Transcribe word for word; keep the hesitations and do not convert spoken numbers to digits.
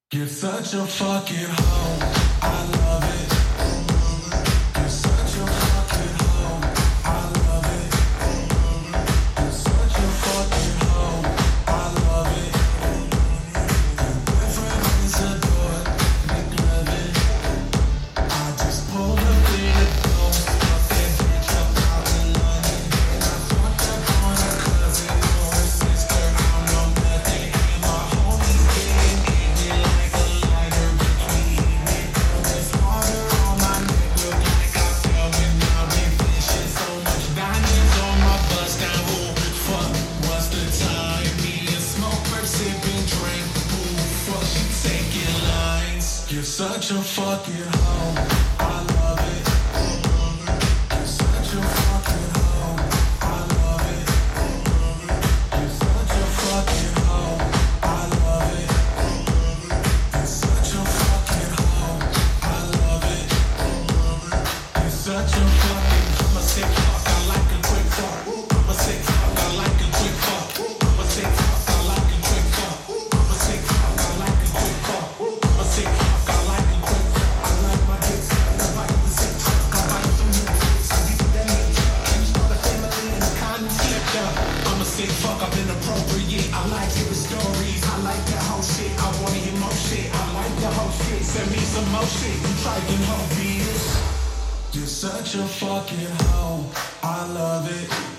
You're such a fucking hoe. I love it. You're such a fucking hoe. I love it. You're such a fucking hoe. I love it. Your boyfriend is a dork. Make love it. I just pulled up in a ghost. Fuck that bitch up out in London. And I fucked up on her cousin or her sister. I don't know nothing. And my homies getting ignorant like a lighter between me. There's water on my neck, look like I fell when I've been fishing. So much diamonds on my bust down. Who fuck was the time? Me and Smoke were sipping drink. Who fuck she taking lines? You're such a fucking hoe. I love it. You're such a fucking hoe. I love it. You're such a fucking hoe. I love it. You're such a fucking hoe. I love it. You're such a fucking. I'm a sick fuck. I like a quick fuck. I'm a sick fuck. I like a quick fuck. I'm a sick fuck. I like a quick fuck. I'm a sick fuck. I like a quick fuck. I'm a sick fuck. I like a quick fuck. I like my kids. I like the sick fuck. I like some new tricks. I give that nature. And start a family and the condom slipped up. I'm a sick fuck. I've been appropriate. I like hearing stories. I like that whole shit. I wanna hear more shit. I like the whole shit. Send me some more shit. You try to hoe bitch. You're such a fucking hoe. I love it.